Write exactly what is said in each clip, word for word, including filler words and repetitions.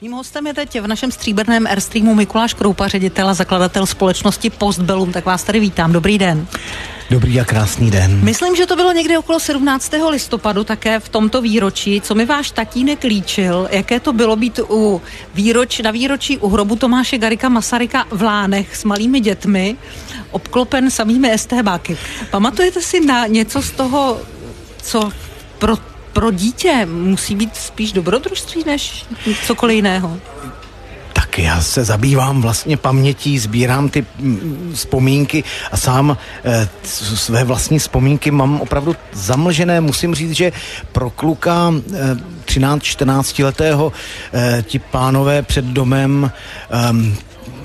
Mým hostem je teď v našem stříbrném Airstreamu Mikuláš Kroupa, ředitel a zakladatel společnosti Postbellum. Tak vás tady vítám. Dobrý den. Dobrý a krásný den. Myslím, že to bylo někdy okolo sedmnáctého listopadu, také v tomto výročí. Co mi váš tatínek líčil, jaké to bylo být u výroč, na výročí u hrobu Tomáše Garrigua Masaryka v Lánech s malými dětmi, obklopen samými STBáky. Pamatujete si na něco z toho, co pro, pro dítě musí být spíš dobrodružství než cokoliv jiného? Tak já se zabývám vlastně pamětí, sbírám ty mm, vzpomínky a sám e, své vlastní vzpomínky mám opravdu zamlžené. Musím říct, že pro kluka e, třináct čtrnáct letého e, ti pánové před domem, e,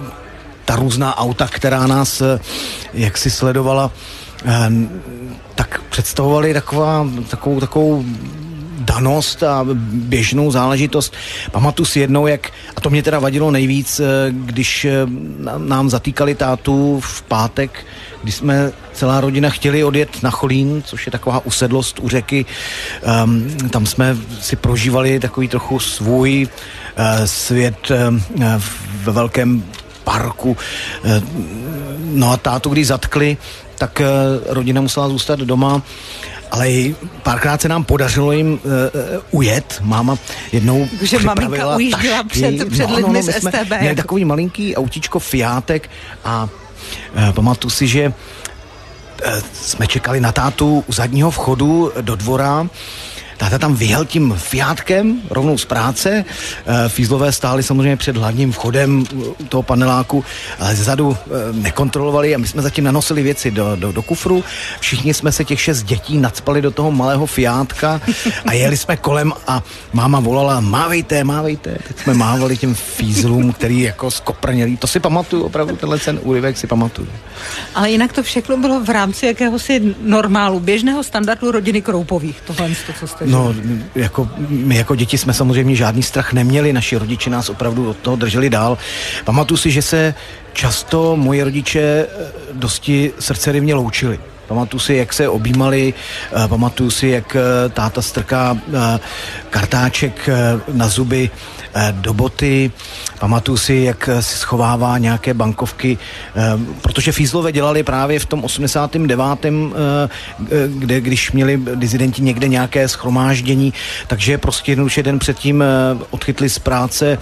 ta různá auta, která nás e, jaksi sledovala, e, tak představovali taková, takovou, takovou danost a běžnou záležitost. Pamatuju si jednou, jak, a to mě teda vadilo nejvíc, když nám zatýkali tátu v pátek, když jsme celá rodina chtěli odjet na Cholín, což je taková usedlost u řeky. Um, tam jsme si prožívali takový trochu svůj uh, svět uh, ve velkém parku. Uh, no a tátu, když zatkli, tak uh, rodina musela zůstat doma. Ale párkrát se nám podařilo jim uh, ujet. Máma jednou že maminka ujížděla před, před no, lidmi no, no, z S T B. Měli takový malinký autíčko Fiátek a uh, pamatuju si, že uh, jsme čekali na tátu u zadního vchodu do dvora. Táta tam vyjel tím Fiátkem rovnou z práce. E, Fízlové stáli samozřejmě před hlavním vchodem u toho paneláku, ale zezadu e, nekontrolovali a my jsme zatím nanosili věci do, do, do kufru. Všichni jsme se těch šest dětí nacpali do toho malého Fiátka a jeli jsme kolem a máma volala mávejte, mávejte. Teď jsme mávali těm Fízlům, který jako skoprnělí. To si pamatuju, opravdu tenhle ten úryvek si pamatuju. Ale jinak to všechno bylo v rámci jakéhosi normálu, běžného standardu rodiny Kroupových. Tohle to, co jste No, jako, my jako děti jsme samozřejmě žádný strach neměli, naši rodiče nás opravdu od toho drželi dál. Pamatuju si, že se často moji rodiče dosti srdcerivně loučili. Pamatuju si, jak se objímali, pamatuju si, jak táta strká kartáček na zuby do boty, pamatuju si, jak si schovává nějaké bankovky, protože Fízlové dělali právě v tom osmdesátém devátém kde když měli dizidenti někde nějaké shromáždění, takže prostě jednoduše den předtím odchytli z práce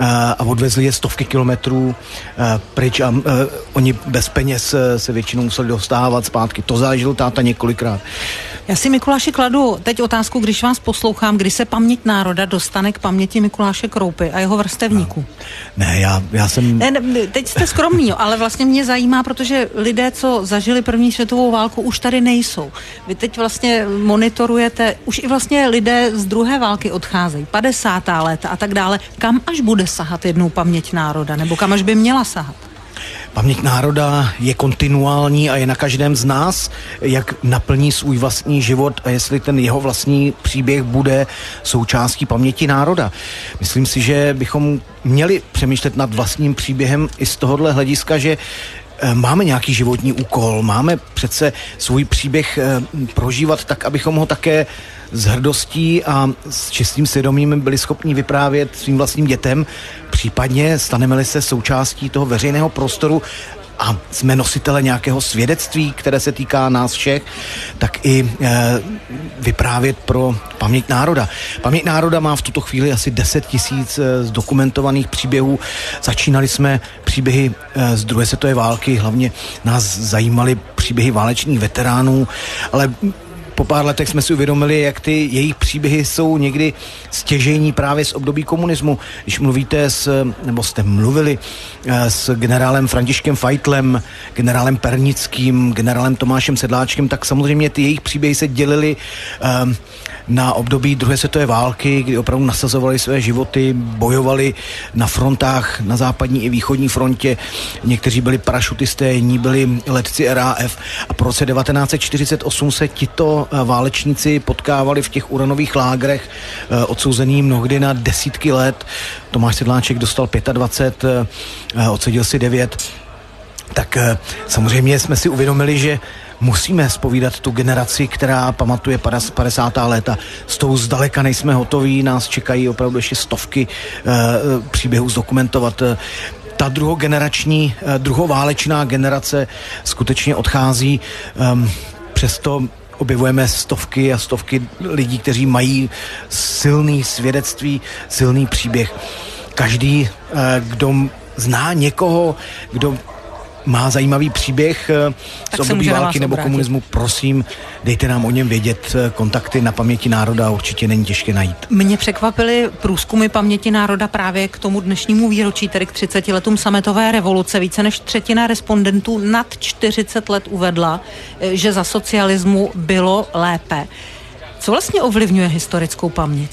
a odvezli je stovky kilometrů pryč a oni bez peněz se většinou museli dostávat zpátky. To zažil táta několikrát. Já si, Mikuláši, kladu teď otázku, když vás poslouchám, kdy se paměť národa dostane k paměti Mikuláše Kroupy a jeho vrstevníků. No. Ne, já, já jsem... Ne, ne, teď jste skromný, ale vlastně mě zajímá, protože lidé, co zažili první světovou válku, už tady nejsou. Vy teď vlastně monitorujete, už i vlastně lidé z druhé války odcházejí, padesátá léta a tak dále. Kam až bude sahat jednou paměť národa, nebo kam až by měla sahat? Paměť národa je kontinuální a je na každém z nás, jak naplní svůj vlastní život a jestli ten jeho vlastní příběh bude součástí paměti národa. Myslím si, že bychom měli přemýšlet nad vlastním příběhem i z tohohle hlediska, že máme nějaký životní úkol, máme přece svůj příběh prožívat tak, abychom ho také s hrdostí a s čistým svědomím byli schopni vyprávět svým vlastním dětem, případně staneme-li se součástí toho veřejného prostoru a jsme nositele nějakého svědectví, které se týká nás všech, tak i e, vyprávět pro paměť národa. Paměť národa má v tuto chvíli asi deset tisíc e, zdokumentovaných příběhů. Začínali jsme příběhy e, z druhé světové války, hlavně nás zajímaly příběhy válečných veteránů, ale po pár letech jsme si uvědomili, jak ty jejich příběhy jsou někdy stěžejní právě z období komunismu. Když mluvíte s, nebo jste mluvili s generálem Františkem Feitlem, generálem Pernickým, generálem Tomášem Sedláčkem, tak samozřejmě ty jejich příběhy se dělily um, na období druhé světové války, kdy opravdu nasazovali své životy, bojovali na frontách, na západní i východní frontě. Někteří byli parašutisté, jiní byli letci R A F a po roce devatenáct set čtyřicet osm se tito válečníci potkávali v těch uranových lágrech, odsouzený mnohdy na desítky let. Tomáš Sedláček dostal dvacet pět, odseděl si devět. tak samozřejmě jsme si uvědomili, že musíme zpovídat tu generaci, která pamatuje padesátá léta. S tou zdaleka nejsme hotoví, nás čekají opravdu ještě stovky uh, příběhů zdokumentovat. Ta druhogenerační, uh, druhoválečná generace skutečně odchází. Um, přesto objevujeme stovky a stovky lidí, kteří mají silný svědectví, silný příběh. Každý, uh, kdo zná někoho, kdo má zajímavý příběh z období války nebo komunismu, prosím, dejte nám o něm vědět. Kontakty na Paměti národa určitě není těžké najít. Mě překvapily průzkumy Paměti národa právě k tomu dnešnímu výročí, tedy k třiceti letům sametové revoluce. Více než třetina respondentů nad čtyřicet let uvedla, že za socialismu bylo lépe. Co vlastně ovlivňuje historickou paměť?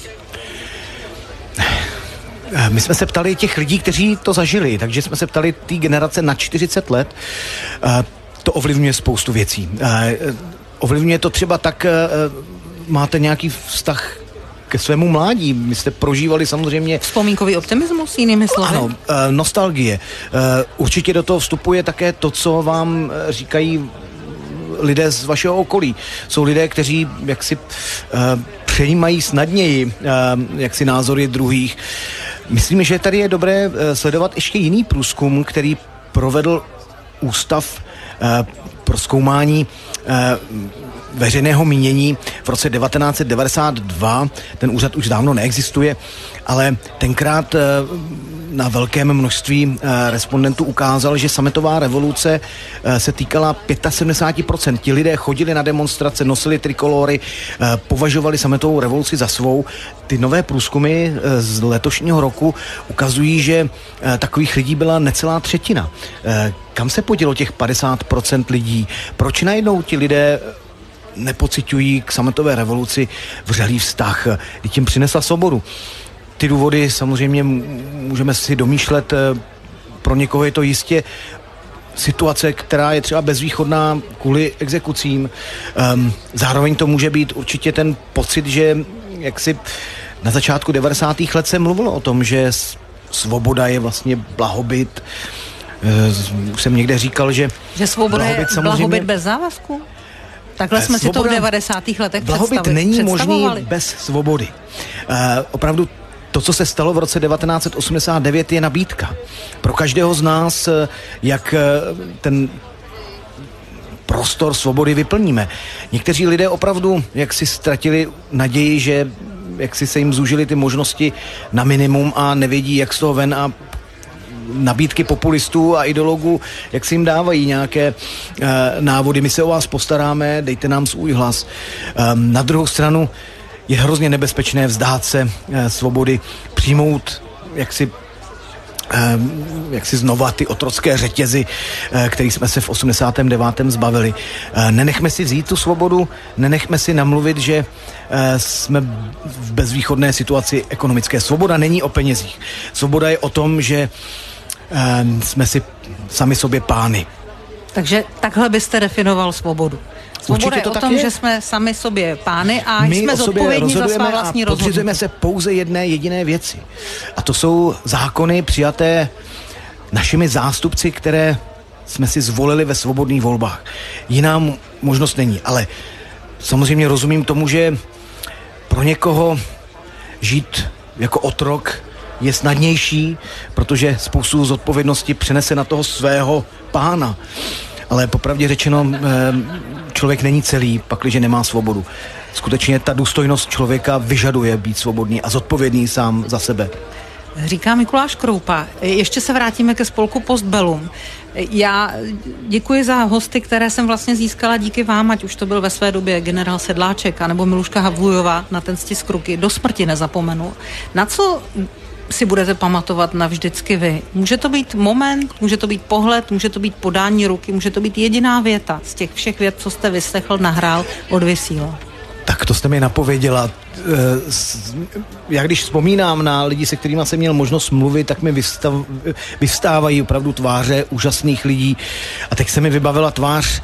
My jsme se ptali těch lidí, kteří to zažili, takže jsme se ptali té generace na čtyřicet let. To ovlivňuje spoustu věcí. Ovlivňuje to třeba tak, máte nějaký vztah ke svému mládí. My jste prožívali samozřejmě... Vzpomínkový optimismus, jinými slovy? Ano, nostalgie. Určitě do toho vstupuje také to, co vám říkají lidé z vašeho okolí. Jsou lidé, kteří jaksi přejímají snadněji jaksi názory druhých. Myslím, že tady je dobré sledovat ještě jiný průzkum, který provedl Ústav pro zkoumání veřejného mínění v roce devatenáct set devadesát dva. Ten úřad už dávno neexistuje, ale tenkrát na velkém množství respondentů ukázal, že sametová revoluce se týkala sedmdesát pět procent. Ti lidé chodili na demonstrace, nosili trikolory, považovali sametovou revoluci za svou. Ty nové průzkumy z letošního roku ukazují, že takových lidí byla necelá třetina. Kam se podělo těch padesát procent lidí? Proč najednou ti lidé nepociťují k sametové revoluci vřelý vztah? Kdy tím přinesla svobodu. Ty důvody samozřejmě můžeme si domýšlet, pro někoho je to jistě situace, která je třeba bezvýchodná kvůli exekucím. Zároveň to může být určitě ten pocit, že jaksi na začátku devadesátých let se mluvilo o tom, že svoboda je vlastně blahobyt. Už jsem někde říkal, že že svoboda je blahobyt bez závazku? Takhle jsme svoboda, si to v devadesátých letech blahobyt není možný bez svobody. Uh, opravdu to, co se stalo v roce devatenáct set osmdesát devět, je nabídka. Pro každého z nás, jak ten prostor svobody vyplníme. Někteří lidé opravdu, jak si ztratili naději, že jak si se jim zúžily ty možnosti na minimum a nevědí, jak z toho ven, a nabídky populistů a ideologů, jak si jim dávají nějaké uh, návody. My se o vás postaráme, dejte nám svůj hlas. Um, na druhou stranu je hrozně nebezpečné vzdát se uh, svobody, přijmout jaksi um, jaksi znova ty otrocké řetězy, uh, který jsme se v osmdesátém devátém zbavili. Uh, nenechme si vzít tu svobodu, nenechme si namluvit, že uh, jsme v bezvýchodné situaci ekonomické. Svoboda není o penězích. Svoboda je o tom, že uh, jsme si sami sobě pány. Takže takhle byste definoval svobodu. Svoboda je o tom, je. že jsme sami sobě pány a My jsme zodpovědní za svá vlastní rozhodnutí. Podřizujeme se pouze jedné jediné věci. A to jsou zákony přijaté našimi zástupci, které jsme si zvolili ve svobodných volbách. Jiná možnost není. Ale samozřejmě rozumím tomu, že pro někoho žít jako otrok je snadnější, protože spoustu zodpovědnosti přenese na toho svého pána. Ale popravdě řečeno, člověk není celý, pakliže nemá svobodu. Skutečně ta důstojnost člověka vyžaduje být svobodný a zodpovědný sám za sebe. Říká Mikuláš Kroupa. Ještě se vrátíme ke spolku Postbellum. Já děkuji za hosty, které jsem vlastně získala díky vám, ať už to byl ve své době generál Sedláček anebo Miluška Havlujová, na ten stisk ruky. Do smrti nezapomenu. Na co si budete pamatovat navždycky vy? Může to být moment, může to být pohled, může to být podání ruky, může to být jediná věta z těch všech vět, co jste vyslechl, nahrál, odvysílal. Tak to jste mi napověděla. Já když vzpomínám na lidi, se kterými jsem měl možnost mluvit, tak mi vystav, vyvstávají opravdu tváře úžasných lidí. A teď se mi vybavila tvář,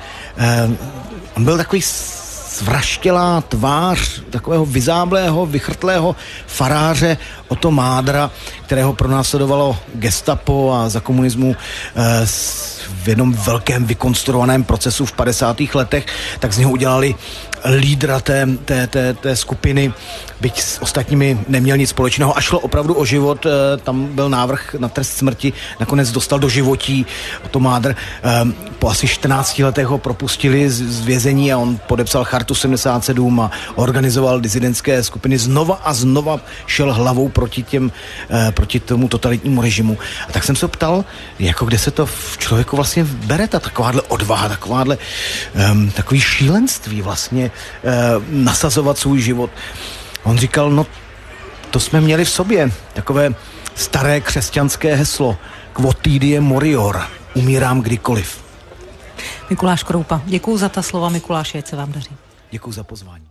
on byl takový svraštělá tvář takového vyzáblého, vychrtlého faráře Otto Mádra, kterého pronásledovalo gestapo a za komunismu v jednom velkém vykonstruovaném procesu v padesátých letech, tak z něho udělali lídra té, té, té, té skupiny, byť s ostatními neměl nic společného a šlo opravdu o život. Tam byl návrh na trest smrti, nakonec dostal do životí Otto Mádr. Po asi čtrnácti letech ho propustili z vězení a on podepsal Chartu sedmdesát sedm a organizoval disidentské skupiny. Znova a znova šel hlavou proti, těm, proti tomu totalitnímu režimu. A tak jsem se ptal, jako kde se to v člověku vlastně bere, ta takováhle odvaha, takováhle um, takový šílenství vlastně uh, nasazovat svůj život. On říkal, no to jsme měli v sobě, takové staré křesťanské heslo Quod tidie morior, umírám kdykoliv. Mikuláš Kroupa, děkuju za ta slova, Mikuláši, ať se vám daří. Děkuju za pozvání.